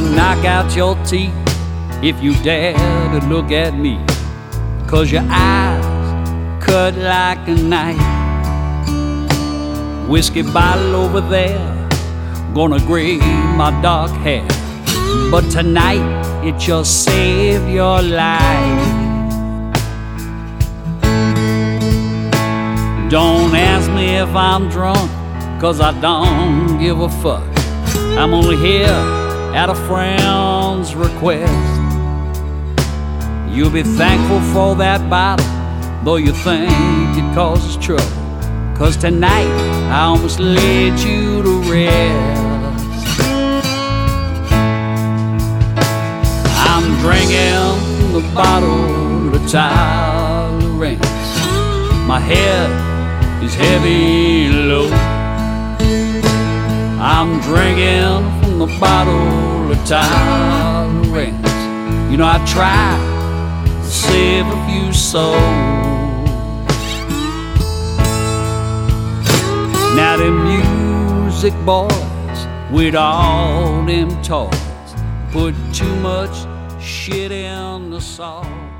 I'll knock out your teeth if you dare to look at me, 'cause your eyes cut like a knife. Whiskey bottle over there, gonna grave my dark hair, but tonight it just saved your life. Don't ask me if I'm drunk, 'cause I don't give a fuck. I'm only here at a friend's request. You'll be thankful for that bottle, though you think it causes trouble, 'cause tonight I almost laid you to rest. I'm drinking the bottle to tolerance. My head is heavy and low. I'm drinking from the bottle of tolerance. You know, I try to save a few souls. Now the music boys with all them toys put too much shit in the song.